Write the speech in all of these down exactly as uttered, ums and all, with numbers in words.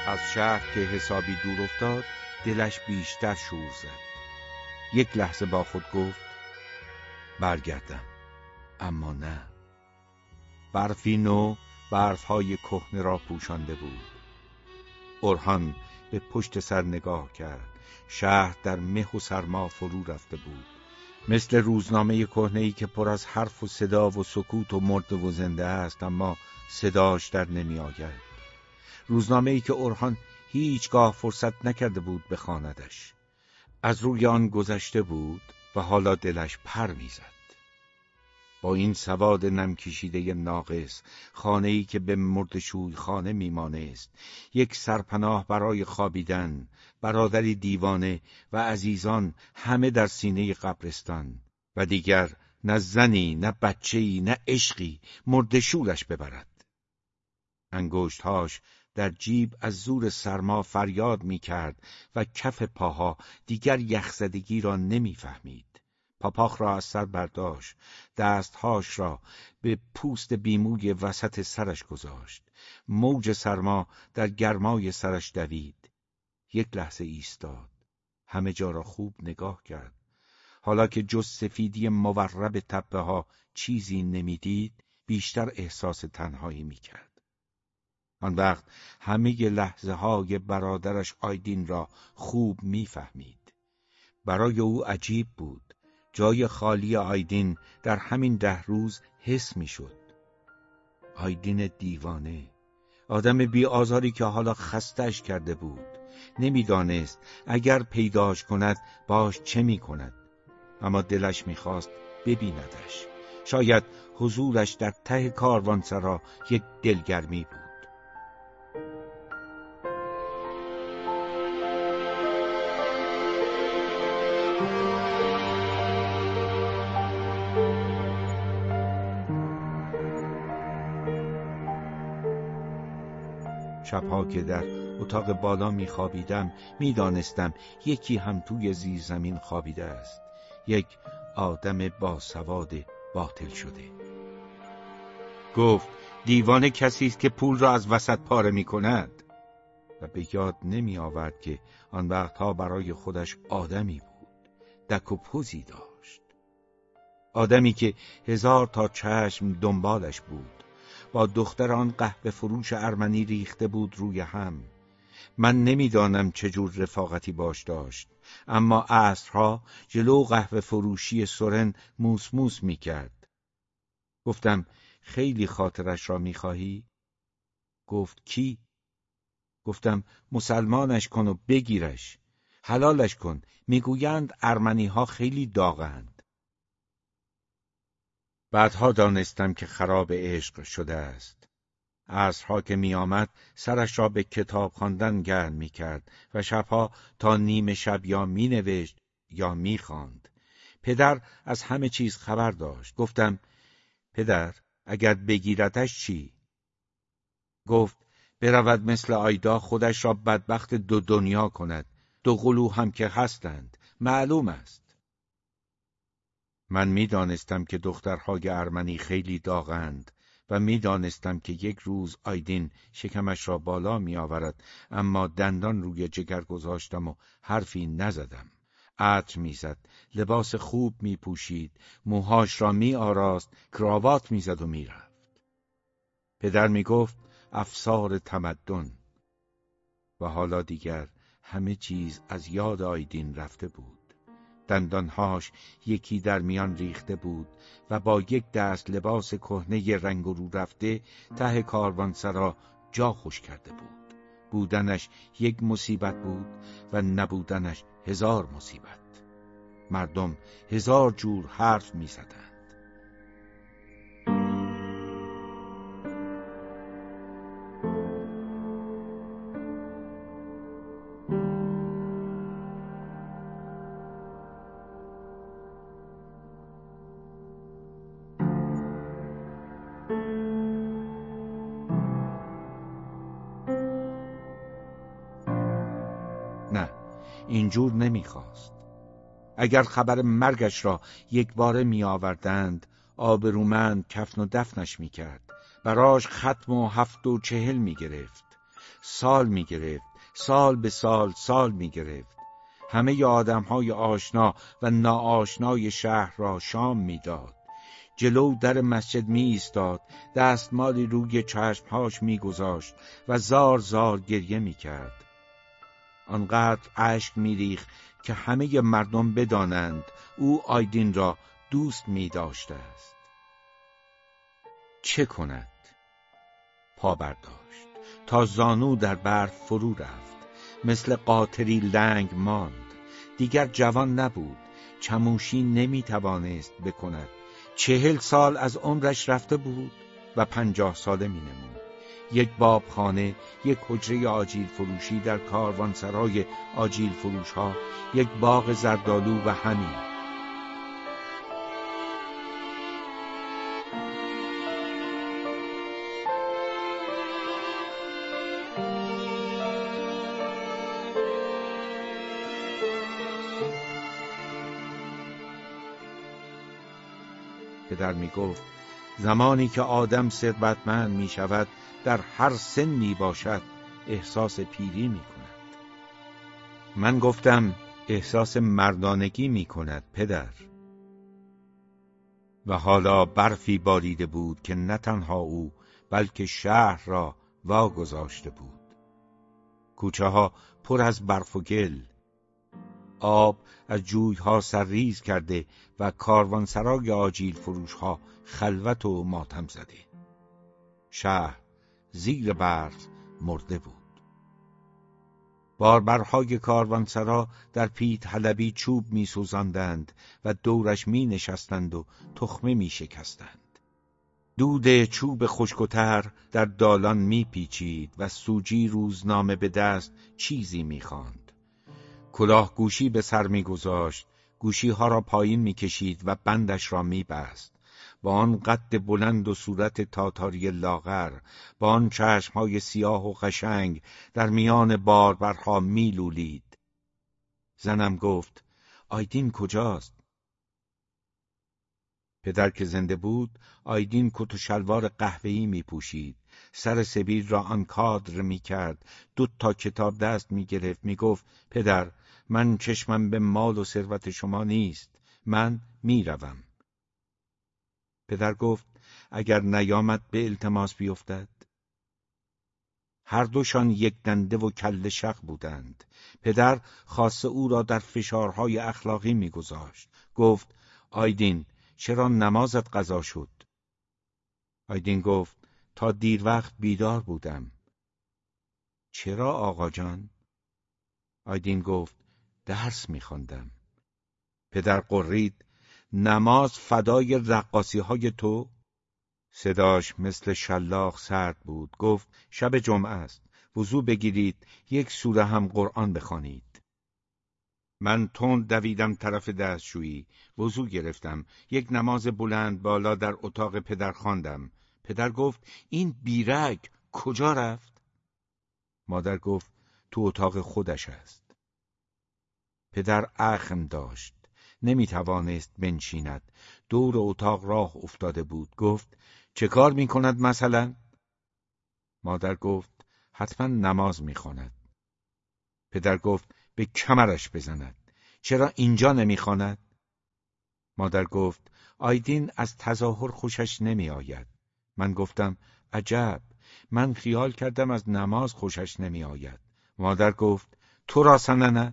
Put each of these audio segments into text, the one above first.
از شهر که حسابی دور افتاد دلش بیشتر شور زد. یک لحظه با خود گفت برگردم، اما نه. برفی نو برفهای کهنه را پوشانده بود. اورهان به پشت سر نگاه کرد. شهر در مه و سرما فرو رفته بود، مثل روزنامه کهنه‌ای که پر از حرف و صدا و سکوت و مرده و زنده است، اما صداش در نمی آید. روزنامه‌ای که اورهان هیچگاه فرصت نکرده بود بخواندش. از روی آن گذشته بود و حالا دلش پر می‌زد. با این سواد نم کشیده ناقص، خانه‌ای که به مردشوی خانه میمانست، یک سرپناه برای خوابیدن، برادری دیوانه و عزیزان همه در سینه قبرستان، و دیگر نه زنی، نه بچه‌ای، نه عشقی مردشورش ببرد. انگشت‌هاش در جیب از زور سرما فریاد می‌کرد و کف پاها دیگر یخزدگی را نمی‌فهمید. پاپاخ را از سر برداشت، دستهاش را به پوست بیموی وسط سرش گذاشت. موج سرما در گرمای سرش دوید. یک لحظه ایستاد، همه جا را خوب نگاه کرد. حالا که جز سفیدی مورب تپه ها چیزی نمیدید، بیشتر احساس تنهایی میکرد. آن وقت همه لحظه های برادرش آیدین را خوب میفهمید. برای او عجیب بود. جای خالی آیدین در همین ده روز حس می شد. آیدین دیوانه، آدم بی آزاری که حالا خسته‌اش کرده بود. نمیدانست اگر پیداش کند باش چه می کند. اما دلش می خواست ببیندش. شاید حضورش در ته کاروانسرا یک دلگرمی بود. شبها که در اتاق بالا می خوابیدم می دانستم یکی هم توی زیر زمین خوابیده است. یک آدم باسواد باطل شده. گفت دیوانه کسی است که پول را از وسط پاره می کند. و به یاد نمی آورد که آن وقتها برای خودش آدمی بود. دک و پوزی داشت. آدمی که هزار تا چشم دنبالش بود. با دختر آن قهوه فروش ارمنی ریخته بود روی هم. من نمیدانم چجور رفاقتی باش داشت، اما عصرها جلو قهوه فروشی سورن موس موس می کرد. گفتم خیلی خاطرش را می خواهی؟ گفت کی؟ گفتم مسلمانش کن و بگیرش، حلالش کن، میگویند ارمنی ها خیلی داغند. بعدها دانستم که خراب عشق شده است. عصرها که می آمد سرش را به کتاب خواندن گرم می کرد و شبها تا نیمه شب یا می نوشت یا می خواند. پدر از همه چیز خبر داشت. گفتم پدر اگر بگیرتش چی؟ گفت برود مثل آیدا خودش را بدبخت دو دنیا کند. دو قلو هم که هستند معلوم است. من می دانستم که دخترهای ارمنی خیلی داغند و می دانستم که یک روز آیدین شکمش را بالا می آورد، اما دندان روی جگر گذاشتم و حرفی نزدم. عطر می زد، لباس خوب می پوشید، موهاش را می آراست، کراوات می زد و می رفت. پدر می گفت افسار تمدن. و حالا دیگر همه چیز از یاد آیدین رفته بود. دندانهاش یکی در میان ریخته بود و با یک دست لباس کهنه رنگ و رو رفته ته کاروانسرا جا خوش کرده بود. بودنش یک مصیبت بود و نبودنش هزار مصیبت. مردم هزار جور حرف می زدند. نه، اینجور نمیخواست. اگر خبر مرگش را یک باره می آوردند، آبرومند کفن و دفنش می کرد. براش ختم و هفت و چهل می گرفت. سال می گرفت، سال به سال سال می گرفت. همه آدم‌های آشنا و ناآشنای شهر را شام می داد. جلو در مسجد می ایستاد، دستمالی روی چشمهاش می گذاشت و زار زار گریه می کرد. آنقدر اشک می ریخت که همه مردم بدانند او آیدین را دوست می داشته است. چه کند؟ پا برداشت تا زانو در برف فرو رفت. مثل قاطری لنگ ماند. دیگر جوان نبود. چموشی نمی توانست بکند. چهل سال از عمرش رفته بود و پنجاه ساله می نمود. یک بابخانه، یک حجره آجیل فروشی در کاروانسرای آجیل فروش ها، یک باغ زردالو و همین. پدر می گفت زمانی که آدم ثروتمند می شود در هر سنی باشد احساس پیری می کند. من گفتم احساس مردانگی می کند پدر. و حالا برفی باریده بود که نه تنها او بلکه شهر را واگذاشته بود. کوچه ها پر از برف و گل. آب از جویها سرریز کرده و کاروانسرای آجیل فروش ها خلوت و ماتم زده. شهر زیر برف مرده بود. باربرهای کاروانسرا در پیت حلبی چوب می سوزاندند و دورش می نشستند و تخمه می شکستند. دود چوب خشک و تر در دالان می پیچید و سوجی روزنامه به دست چیزی می خواند. کلاه گوشی به سر می گذاشت، گوشی ها را پایین می کشید و بندش را می بست. با آن قد بلند و صورت تاتاری لاغر، با آن چشمهای سیاه و قشنگ در میان باربرها می لولید. زنم گفت آیدین کجاست؟ پدر که زنده بود، آیدین کت و شلوار قهوه‌ای می پوشید. سر سبیل را آن کادر می کرد. دو تا کتاب دست می گرفت. می گفت پدر من چشمم به مال و ثروت شما نیست. من می روم. پدر گفت اگر نیامد به التماس بیفتد. هر دوشان یک دنده و کله شق بودند. پدر خاصه او را در فشارهای اخلاقی می گذاشت. گفت آیدین چرا نمازت قضا شد؟ آیدین گفت تا دیر وقت بیدار بودم. چرا آقا جان؟ آیدین گفت درس می خواندم. پدر قرید نماز فدای رقاصی های تو؟ صداش مثل شلاق سرد بود. گفت شب جمعه است. وضو بگیرید یک سوره هم قرآن بخوانید. من تند دویدم طرف دستشویی. وضو گرفتم. یک نماز بلند بالا در اتاق پدر خواندم. پدر گفت این بیرگ کجا رفت؟ مادر گفت تو اتاق خودش است. پدر اخم داشت. نمی توانست بنشیند. دور اتاق راه افتاده بود. گفت چه کار می کند مثلا؟ مادر گفت حتما نماز می خواند. پدر گفت به کمرش بزند. چرا اینجا نمی خواند؟ مادر گفت آیدین از تظاهر خوشش نمی آید. من گفتم عجب، من خیال کردم از نماز خوشش نمی آید. مادر گفت تو را سننه؟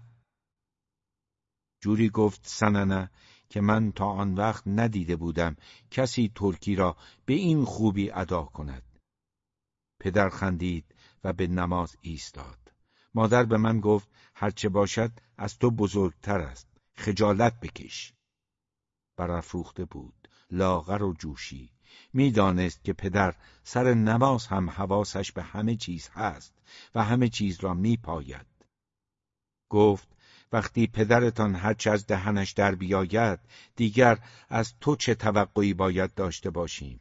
جوری گفت سننه که من تا آن وقت ندیده بودم کسی ترکی را به این خوبی ادا کند. پدر خندید و به نماز ایستاد. مادر به من گفت هرچه باشد از تو بزرگتر است. خجالت بکش. برافروخته بود، لاغر و جوشی. میدانست که پدر سر نماز هم حواسش به همه چیز هست و همه چیز را میپاید. گفت وقتی پدرتان هرچه از دهنش در بیاید دیگر از تو چه توقعی باید داشته باشیم؟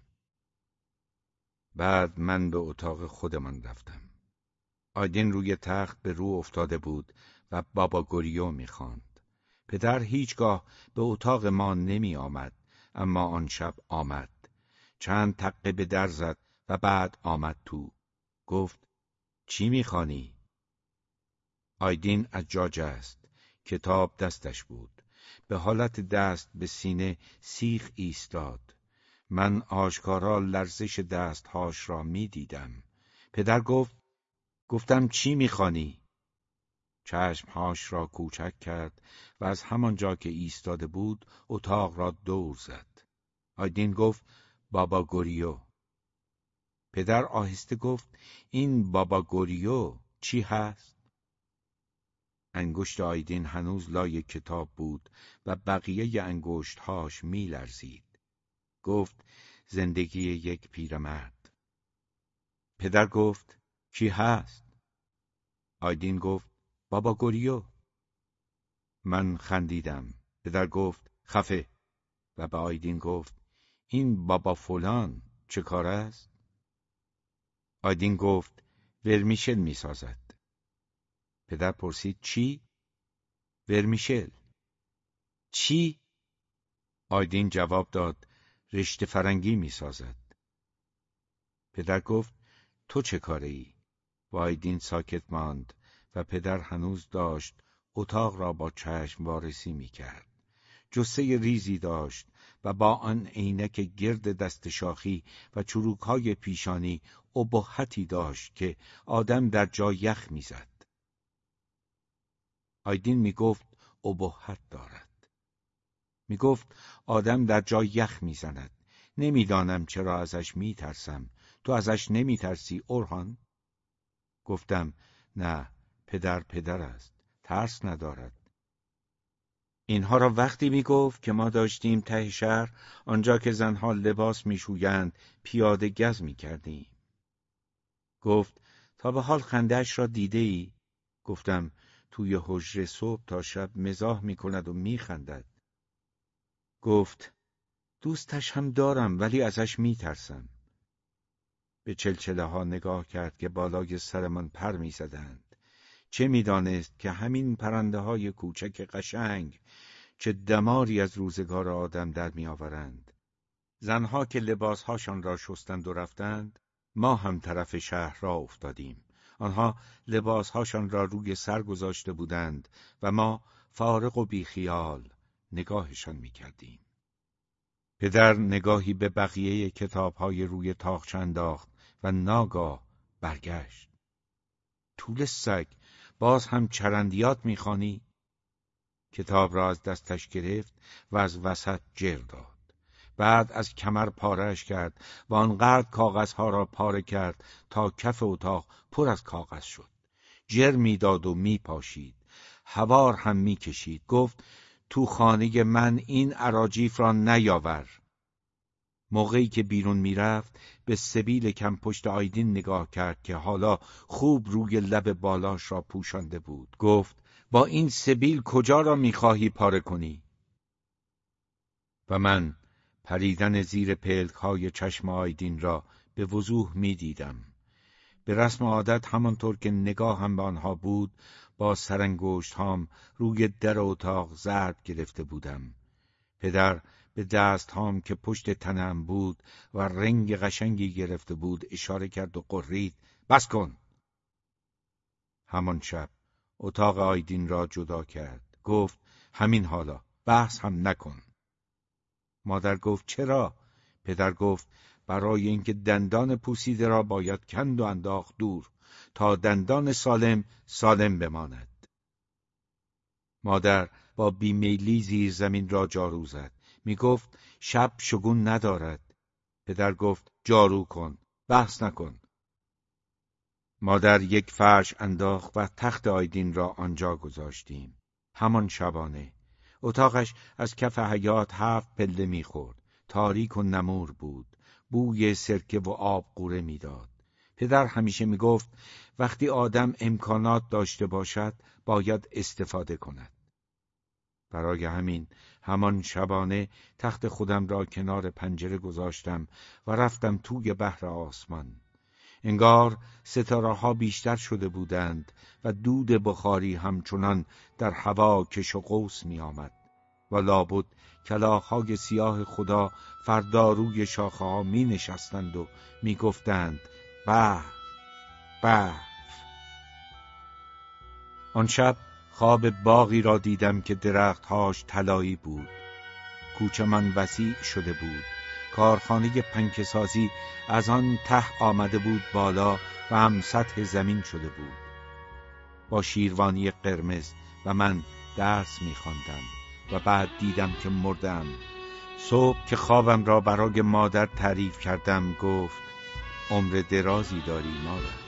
بعد من به اتاق خودمان رفتم. آیدین روی تخت به رو افتاده بود و بابا گوریو میخواند. پدر هیچگاه به اتاق ما نمی آمد، اما آن شب آمد. چند تقه به در زد و بعد آمد تو. گفت چی میخوانی؟ آیدین از جا جست. کتاب دستش بود. به حالت دست به سینه سیخ ایستاد. من آشکارا لرزش دستهاش را میدیدم. پدر گفت گفتم چی میخوانی؟ چشمهاش را کوچک کرد و از همانجا که ایستاده بود اتاق را دور زد. آیدین گفت بابا گوریو. پدر آهسته گفت این بابا گوریو چی هست؟ انگشت آیدین هنوز لای کتاب بود و بقیه انگشتهاش می لرزید. گفت زندگی یک پیرمرد. پدر گفت چی هست؟ آیدین گفت بابا گوریو. من خندیدم. پدر گفت خفه و به آیدین گفت این بابا فلان چه کار است؟ آیدین گفت ورمیشل می سازد. پدر پرسید چی؟ ورمیشل. چی؟ آیدین جواب داد رشته فرنگی می سازد. پدر گفت تو چه کاره ای؟ و آیدین ساکت ماند و پدر هنوز داشت اتاق را با چشم وارسی می کرد. جثه ریزی داشت و با آن عینک گرد دست شاخی و چروکهای پیشانی ابهتی داشت که آدم در جا یخ می زد. آیدین می گفت ابهت دارد. می گفت آدم در جا یخ می زند. نمیدانم چرا ازش می ترسم. تو ازش نمی ترسی اورهان؟ گفتم نه، پدر پدر است. ترس ندارد. اینها را وقتی می گفت که ما داشتیم ته شهر آنجا که زنها لباس می شویند پیاده گز می کردیم. گفت تا به حال خنده‌اش را دیده ای؟ گفتم توی حجره صبح تا شب مزاح می کند و می خندد. گفت دوستش هم دارم ولی ازش می ترسم. به چلچله ها نگاه کرد که بالای سرمان پر می زدند. چه می دانست که همین پرنده های کوچک قشنگ چه دماری از روزگار آدم در می آورند. زنها که لباسهاشان را شستند و رفتند، ما هم طرف شهر را افتادیم. آنها لباسهاشان را روی سر گذاشته بودند و ما فارغ و بیخیال نگاهشان می کردیم. پدر نگاهی به بقیه کتاب‌های روی تاقچه انداخت و ناگاه برگشت. طول سگ، باز هم چرندیات می‌خوانی؟ کتاب را از دستش گرفت و از وسط جر داد. بعد از کمر پاره‌اش کرد و آنقدر کاغذها را پاره کرد تا کف اتاق پر از کاغذ شد. جر می‌داد و می‌پاشید. هوار هم می‌کشید. گفت تو خانه من این اراجیف را نیاور. موقعی که بیرون میرفت به سبیل کم پشت آیدین نگاه کرد که حالا خوب روی لب بالاش را پوشانده بود. گفت با این سبیل کجا را میخواهی پاره کنی؟ و من پریدن زیر پلک‌های چشم آیدین را به وضوح میدیدم. به رسم عادت همانطور که نگاهم به آنها بود با سرانگشت هام روی در اتاق ضرب گرفته بودم. پدر به دست هام که پشت تنم بود و رنگ قشنگی گرفته بود اشاره کرد و قرید بس کن. همان شب اتاق آیدین را جدا کرد. گفت همین حالا بحث هم نکن. مادر گفت چرا؟ پدر گفت برای اینکه دندان پوسیده را باید کند و انداخت دور تا دندان سالم سالم بماند. مادر با بیمیلی زیر زمین را جارو زد. می گفت شب شگون ندارد. پدر گفت جارو کن، بحث نکن. مادر یک فرش انداخت و تخت آیدین را آنجا گذاشتیم. همان شبانه. اتاقش از کف حیاط هفت پله می خورد. تاریک و نمور بود. بوی سرکه و آب قوره می داد. پدر همیشه می گفت وقتی آدم امکانات داشته باشد باید استفاده کند. برای همین همان شبانه تخت خودم را کنار پنجره گذاشتم و رفتم توی بحر آسمان. انگار ستاره ها بیشتر شده بودند و دود بخاری همچنان در هوا کش و قوس می آمد و لابد کلاغ‌های سیاه خدا فردا روی شاخه ها می نشستند و می گفتند بحر بحر. آن شب خواب باغی را دیدم که درختهاش طلایی بود. کوچه من وسیع شده بود. کارخانه پنکه سازی از آن ته آمده بود بالا و هم سطح زمین شده بود. با شیروانی قرمز و من درس می‌خواندم و بعد دیدم که مردم. صبح که خوابم را برای مادر تعریف کردم گفت عمر درازی داری مادر.